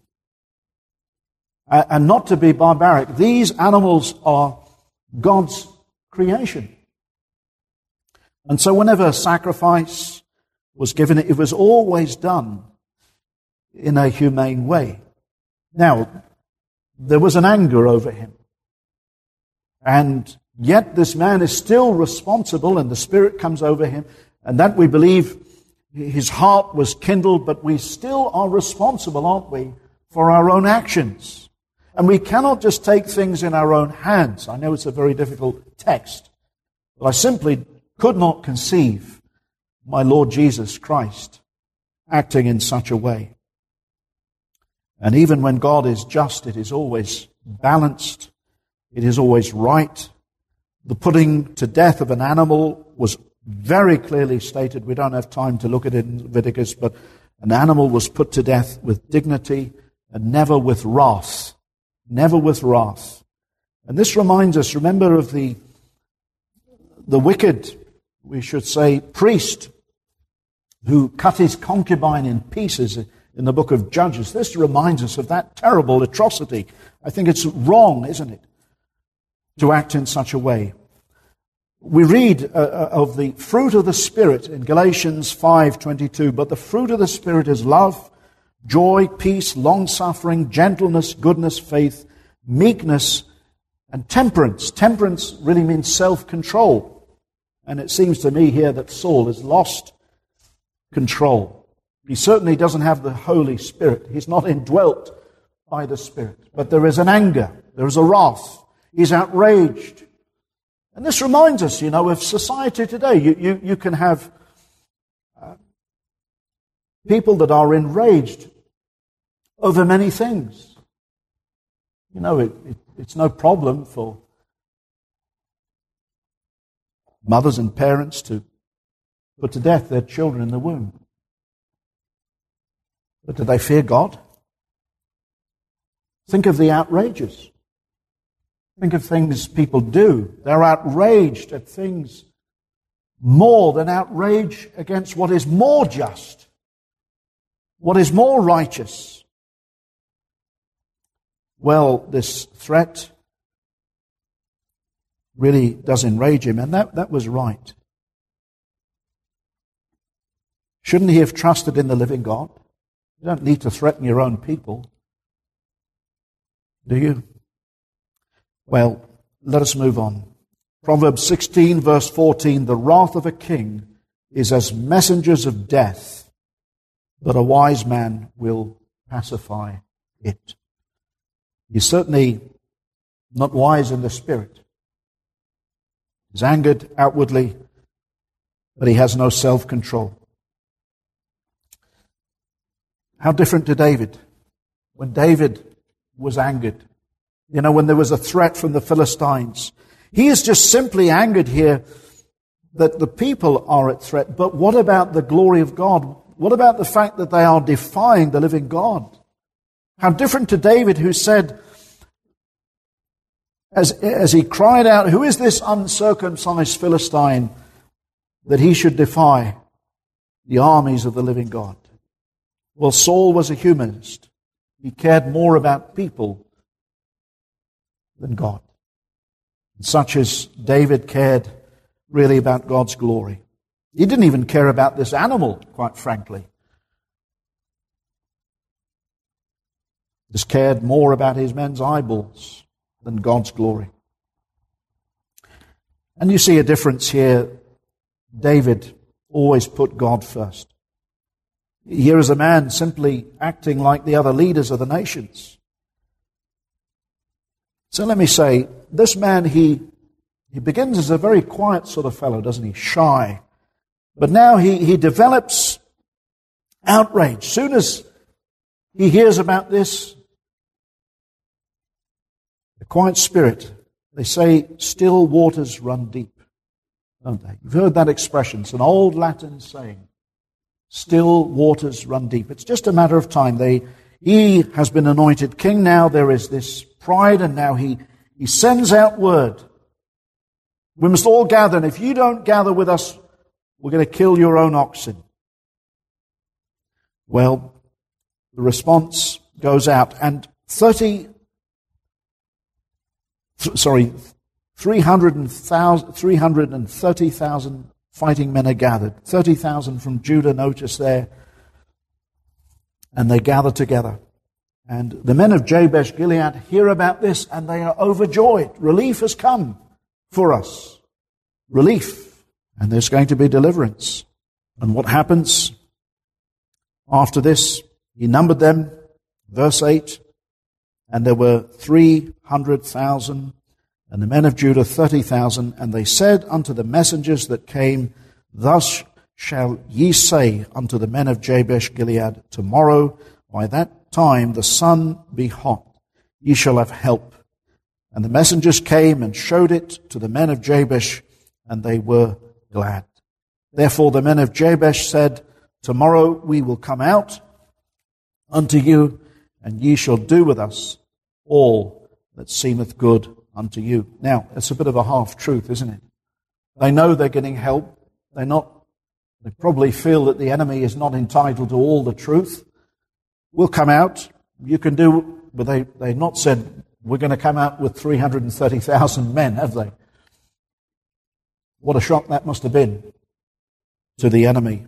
and not to be barbaric. These animals are God's creation. And so whenever a sacrifice was given, it was always done in a humane way. Now, there was an anger over him. And yet this man is still responsible, and the Spirit comes over him, and that we believe his heart was kindled, but we still are responsible, aren't we, for our own actions. And we cannot just take things in our own hands. I know it's a very difficult text, but I simply could not conceive my Lord Jesus Christ acting in such a way. And even when God is just, it is always balanced. It is always right. The putting to death of an animal was very clearly stated. We don't have time to look at it in Leviticus, but an animal was put to death with dignity and never with wrath. Never with wrath. And this reminds us, remember, of the wicked, we should say, priest who cut his concubine in pieces in the book of Judges. This reminds us of that terrible atrocity. I think it's wrong, isn't it, to act in such a way. We read of the fruit of the Spirit in Galatians 5:22. But the fruit of the Spirit is love, joy, peace, long-suffering, gentleness, goodness, faith, meekness, and temperance. Temperance really means self-control. And it seems to me here that Saul has lost control. He certainly doesn't have the Holy Spirit. He's not indwelt by the Spirit. But there is an anger. There is a wrath. He's outraged. And this reminds us, of society today. You can have people that are enraged over many things. It's no problem for mothers and parents to put to death their children in the womb. But do they fear God? Think of the outrages. Think of things people do. They're outraged at things more than outrage against what is more just, what is more righteous. Well, this threat really does enrage him, and that was right. Shouldn't he have trusted in the living God? You don't need to threaten your own people, do you? Well, let us move on. Proverbs 16, verse 14, the wrath of a king is as messengers of death, but a wise man will pacify it. He's certainly not wise in the spirit. He's angered outwardly, but he has no self-control. How different to David. When David was angered, when there was a threat from the Philistines, he is just simply angered here that the people are at threat. But what about the glory of God? What about the fact that they are defying the living God? How different to David, who said, as he cried out, "Who is this uncircumcised Philistine that he should defy the armies of the living God?" Well, Saul was a humanist. He cared more about people than God. And such as David cared really about God's glory. He didn't even care about this animal, quite frankly. He just cared more about his men's eyeballs than God's glory. And you see a difference here. David always put God first. Here is a man simply acting like the other leaders of the nations. So let me say, this man, he begins as a very quiet sort of fellow, doesn't he? Shy. But now he develops outrage. Soon as he hears about this, the quiet spirit, they say, still waters run deep, don't they? You've heard that expression. It's an old Latin saying. Still waters run deep. It's just a matter of time. He has been anointed king now. There is this pride, and now he sends out word. We must all gather, and if you don't gather with us, we're going to kill your own oxen. Well, the response goes out, and 330,000 fighting men are gathered. 30,000 from Judah, notice there. And they gather together. And the men of Jabesh Gilead hear about this and they are overjoyed. Relief has come for us. Relief. And there's going to be deliverance. And what happens after this? He numbered them, verse 8, and there were 300,000, and the men of Judah 30,000, and they said unto the messengers that came, Thus shall ye say unto the men of Jabesh Gilead, Tomorrow by that time the sun be hot, ye shall have help. And the messengers came and showed it to the men of Jabesh, and they were glad. Therefore the men of Jabesh said, Tomorrow we will come out unto you, and ye shall do with us all that seemeth good unto you. Now, it's a bit of a half-truth, isn't it? They know they're getting help. They probably feel that the enemy is not entitled to all the truth. We'll come out. You can do, but they've not said, we're going to come out with 330,000 men, have they? What a shock that must have been to the enemy.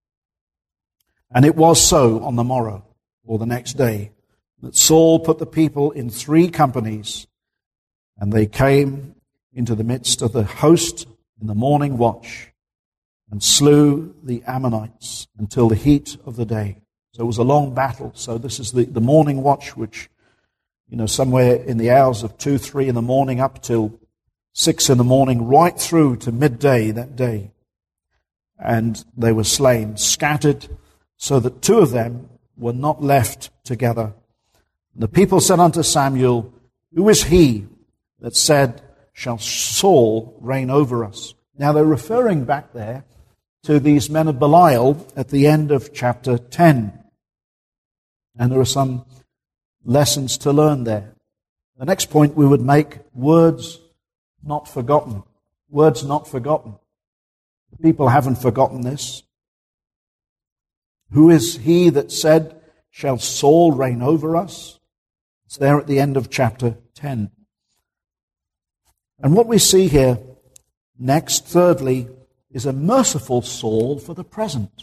And it was so on the morrow, or the next day, that Saul put the people in 3 companies, and they came into the midst of the host in the morning watch, and slew the Ammonites until the heat of the day. So it was a long battle. So this is the morning watch, which, somewhere in the hours of 2, 3 in the morning up till 6 in the morning, right through to midday that day. And they were slain, scattered, so that 2 of them were not left together. And the people said unto Samuel, Who is he that said, Shall Saul reign over us? Now they're referring back there to these men of Belial at the end of chapter 10. And there are some lessons to learn there. The next point we would make, words not forgotten. Words not forgotten. People haven't forgotten this. Who is he that said, Shall Saul reign over us? It's there at the end of chapter 10. And what we see here next, thirdly, is a merciful Saul for the present.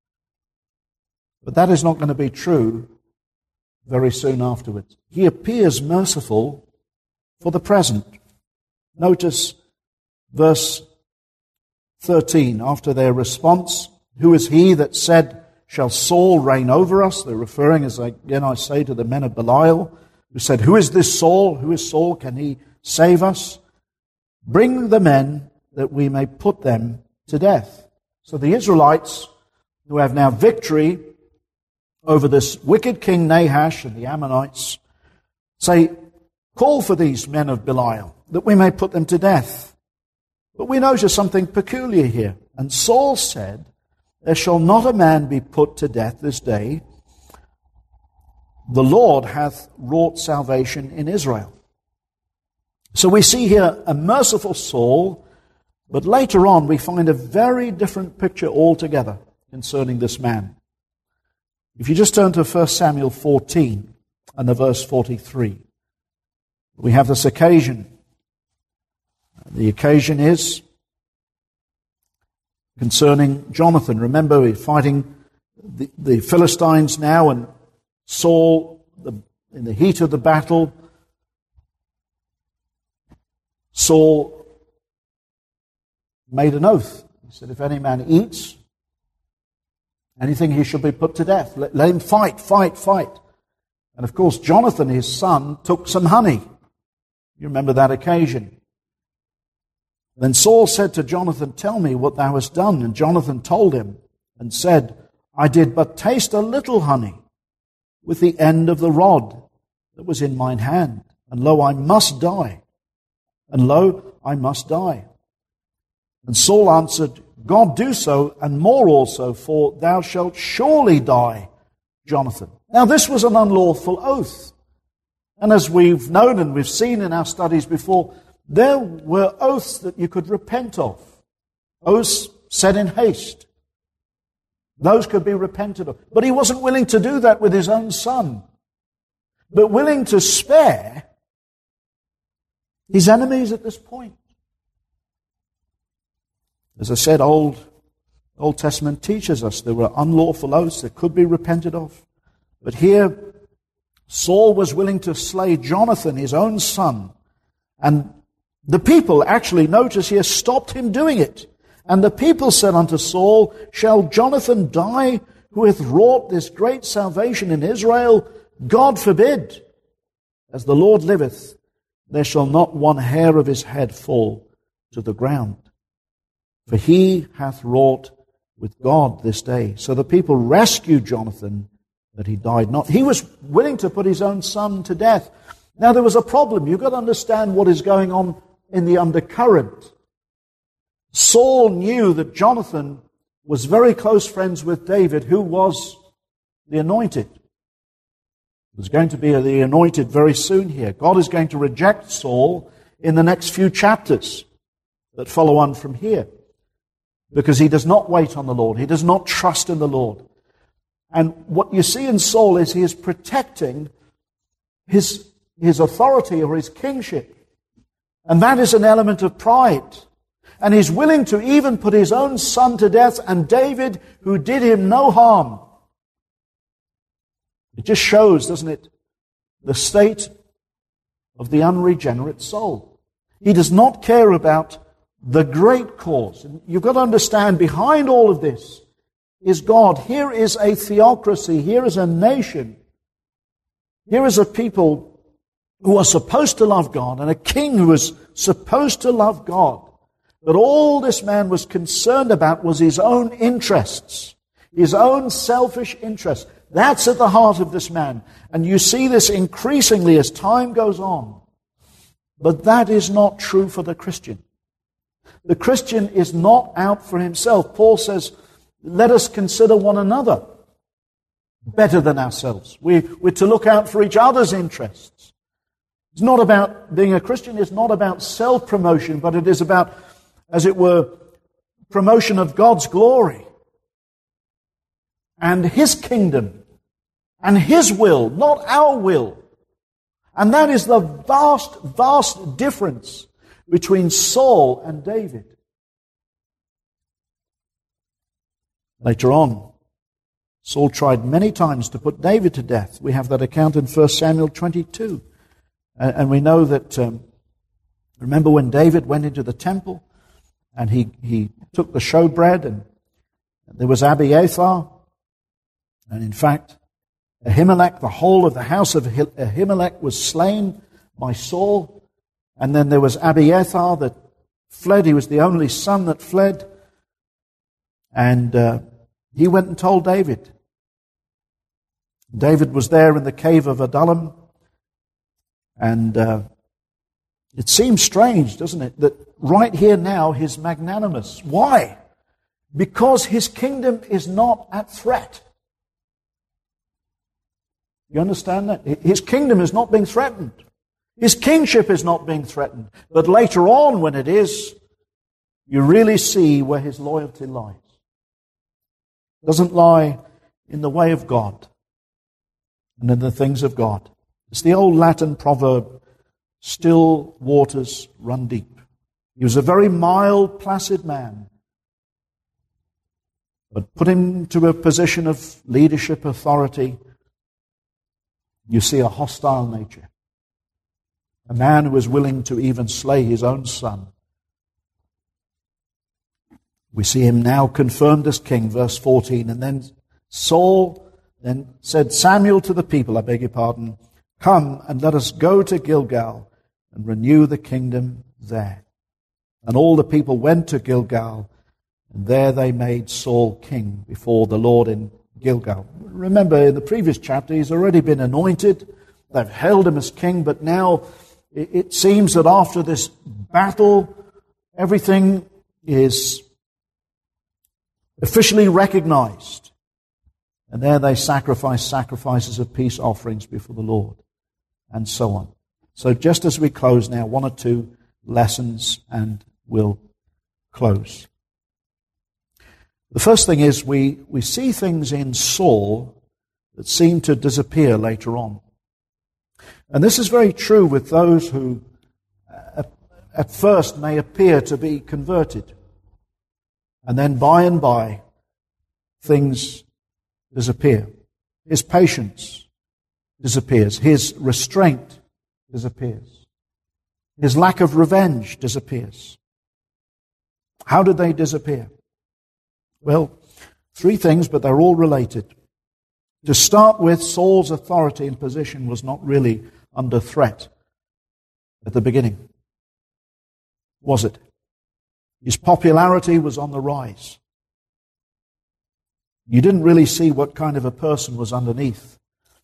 But that is not going to be true very soon afterwards. He appears merciful for the present. Notice verse 13, after their response, "Who is he that said, shall Saul reign over us?" They're referring, as again I say, to the men of Belial, who said, "Who is this Saul? Who is Saul? Can he save us? Bring the men that we may put them to death." So the Israelites, who have now victory over this wicked king Nahash and the Ammonites, say, "Call for these men of Belial, that we may put them to death." But we notice something peculiar here. "And Saul said, There shall not a man be put to death this day. The Lord hath wrought salvation in Israel." So we see here a merciful Saul, but later on we find a very different picture altogether concerning this man. If you just turn to 1 Samuel 14 and the verse 43, we have this occasion. The occasion is concerning Jonathan. Remember, we're fighting the Philistines now, and Saul, in the heat of the battle, Saul made an oath. He said, "If any man eats anything, he shall be put to death. Let him fight, fight, fight." And of course, Jonathan, his son, took some honey. You remember that occasion. Then Saul said to Jonathan, "Tell me what thou hast done." And Jonathan told him and said, "I did but taste a little honey with the end of the rod that was in mine hand. And lo, I must die. And lo, I must die." And Saul answered, "God do so, and more also, for thou shalt surely die, Jonathan." Now this was an unlawful oath. And as we've known and we've seen in our studies before, there were oaths that you could repent of. Oaths said in haste. Those could be repented of. But he wasn't willing to do that with his own son, but willing to spare his enemies at this point. As I said, Old Testament teaches us there were unlawful oaths that could be repented of. But here, Saul was willing to slay Jonathan, his own son. And the people, actually, notice here, stopped him doing it. "And the people said unto Saul, Shall Jonathan die, who hath wrought this great salvation in Israel? God forbid. As the Lord liveth, there shall not one hair of his head fall to the ground. For he hath wrought with God this day." So the people rescued Jonathan, that he died not. He was willing to put his own son to death. Now there was a problem. You've got to understand what is going on in the undercurrent. Saul knew that Jonathan was very close friends with David, who was the anointed. There's going to be the anointed very soon here. God is going to reject Saul in the next few chapters that follow on from here, because he does not wait on the Lord. He does not trust in the Lord. And what you see in Saul is he is protecting his authority or his kingship. And that is an element of pride. And he's willing to even put his own son to death, and David, who did him no harm. It just shows, doesn't it, the state of the unregenerate soul. He does not care about the great cause. And you've got to understand, behind all of this is God. Here is a theocracy. Here is a nation. Here is a people who are supposed to love God, and a king who is supposed to love God. But all this man was concerned about was his own interests, his own selfish interests. That's at the heart of this man. And you see this increasingly as time goes on. But that is not true for the Christian. The Christian is not out for himself. Paul says, let us consider one another better than ourselves. We're to look out for each other's interests. It's not about, being a Christian is not about self-promotion, but it is about, as it were, promotion of God's glory and His kingdom and His will, not our will. And that is the vast, vast difference between Saul and David. Later on, Saul tried many times to put David to death. We have that account in 1 Samuel 22. And we know that, remember when David went into the temple and he took the showbread, and there was Abiathar, and in fact, Ahimelech, the whole of the house of Ahimelech was slain by Saul, and then there was Abiathar that fled. He was the only son that fled, and he went and told David. David was there in the cave of Adullam, and it seems strange, doesn't it, that right here now he's magnanimous. Why? Because his kingdom is not at threat. You understand that? His kingdom is not being threatened. His kingship is not being threatened. But later on, when it is, you really see where his loyalty lies. It doesn't lie in the way of God and in the things of God. It's the old Latin proverb, still waters run deep. He was a very mild, placid man. But put him to a position of leadership, authority, you see a hostile nature. A man who is willing to even slay his own son. We see him now confirmed as king, verse 14. And then Saul then said, Samuel to the people, I beg your pardon, come and let us go to Gilgal and renew the kingdom there. And all the people went to Gilgal, and there they made Saul king before the Lord in Gilgal. Remember, in the previous chapter, he's already been anointed. They've held him as king, but now it seems that after this battle, everything is officially recognized. And there they sacrifice sacrifices of peace offerings before the Lord, and so on. So just as we close now, one or two lessons, and we'll close. The first thing is we see things in Saul that seem to disappear later on. And this is very true with those who at first may appear to be converted. And then by and by, things disappear. His patience disappears. His restraint disappears. His lack of revenge disappears. How did they disappear? Well, three things, but they're all related. To start with, Saul's authority and position was not really under threat at the beginning, was it? His popularity was on the rise. You didn't really see what kind of a person was underneath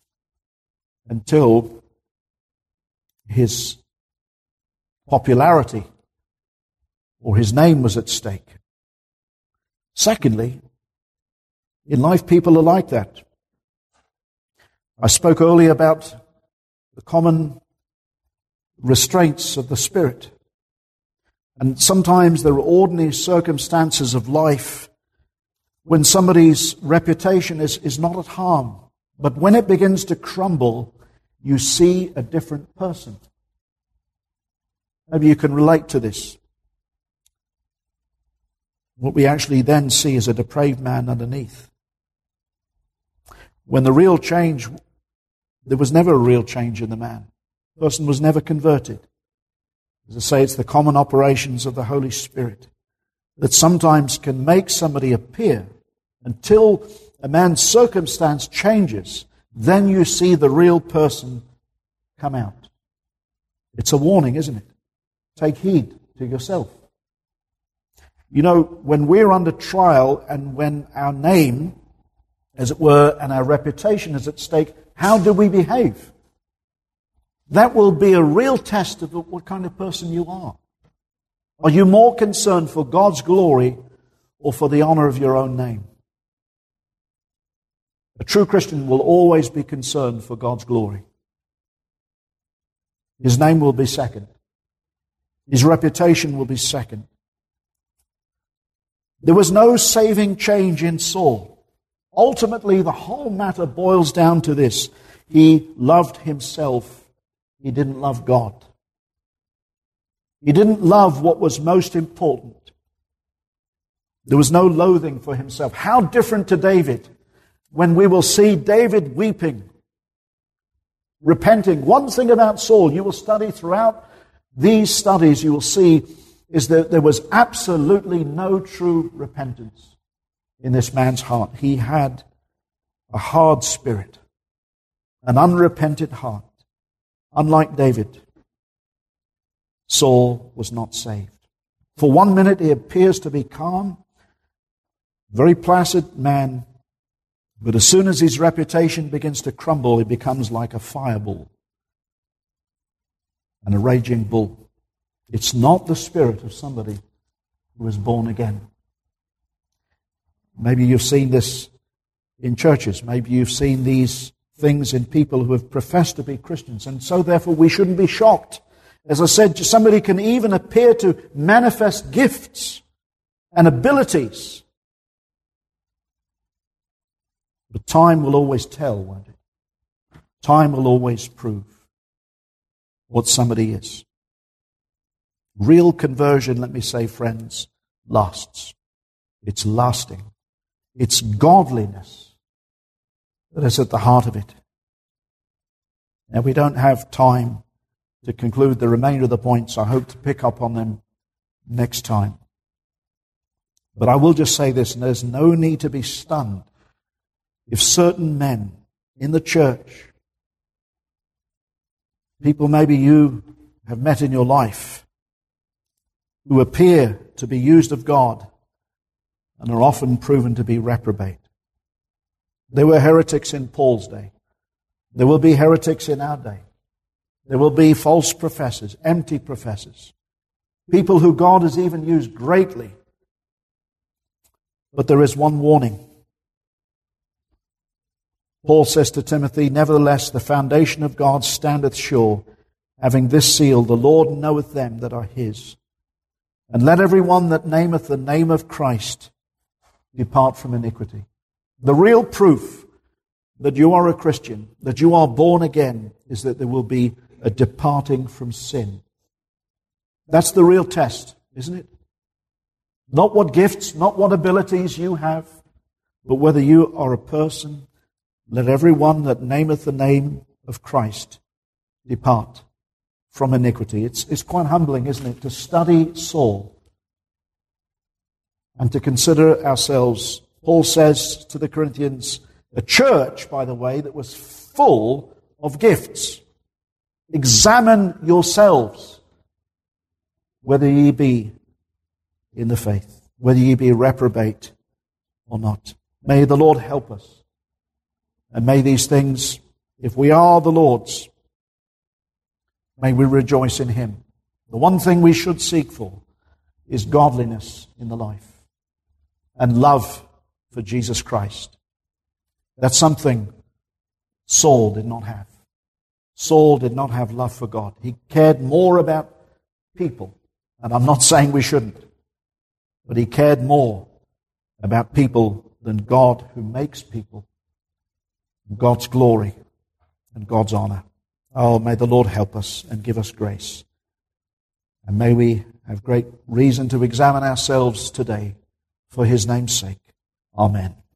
until his popularity or his name was at stake. Secondly, in life people are like that. I spoke earlier about the common restraints of the Spirit. And sometimes there are ordinary circumstances of life when somebody's reputation is not at harm. But when it begins to crumble, you see a different person. Maybe you can relate to this. What we actually then see is a depraved man underneath. When the real change, there was never a real change in the man. The person was never converted. As I say, it's the common operations of the Holy Spirit that sometimes can make somebody appear until a man's circumstance changes. Then you see the real person come out. It's a warning, isn't it? Take heed to yourself. You know, when we're under trial and when our name, as it were, and our reputation is at stake, how do we behave? That will be a real test of what kind of person you are. Are you more concerned for God's glory or for the honor of your own name? A true Christian will always be concerned for God's glory. His name will be second. His reputation will be second. There was no saving change in Saul. Ultimately, the whole matter boils down to this. He loved himself. He didn't love God. He didn't love what was most important. There was no loathing for himself. How different to David, when we will see David weeping, repenting. One thing about Saul, you will study throughout these studies, you will see is that there was absolutely no true repentance in this man's heart. He had a hard spirit, an unrepentant heart. Unlike David, Saul was not saved. For 1 minute he appears to be calm, very placid man, but as soon as his reputation begins to crumble, he becomes like a fireball and a raging bull. It's not the spirit of somebody who is born again. Maybe you've seen this in churches. Maybe you've seen these things in people who have professed to be Christians. And so therefore we shouldn't be shocked. As I said, somebody can even appear to manifest gifts and abilities. But time will always tell, won't it? Time will always prove what somebody is. Real conversion, let me say, friends, lasts. It's lasting. It's godliness that is at the heart of it. Now, we don't have time to conclude the remainder of the points. I hope to pick up on them next time. But I will just say this, and there's no need to be stunned if certain men in the church, people maybe you have met in your life, who appear to be used of God and are often proven to be reprobate. There were heretics in Paul's day. There will be heretics in our day. There will be false professors, empty professors, people who God has even used greatly. But there is one warning. Paul says to Timothy, "Nevertheless, the foundation of God standeth sure, having this seal, the Lord knoweth them that are his. And let every one that nameth the name of Christ depart from iniquity." The real proof that you are a Christian, that you are born again, is that there will be a departing from sin. That's the real test, isn't it? Not what gifts, not what abilities you have, but whether you are a person. Let every one that nameth the name of Christ depart from iniquity. It's quite humbling, isn't it, to study Saul and to consider ourselves. Paul says to the Corinthians, a church, by the way, that was full of gifts. Examine yourselves whether ye be in the faith, whether ye be reprobate or not. May the Lord help us. And may these things, if we are the Lord's, may we rejoice in Him. The one thing we should seek for is godliness in the life and love for Jesus Christ. That's something Saul did not have. Saul did not have love for God. He cared more about people. And I'm not saying we shouldn't. But he cared more about people than God who makes people. God's glory and God's honor. Oh, may the Lord help us and give us grace. And may we have great reason to examine ourselves today for His name's sake. Amen.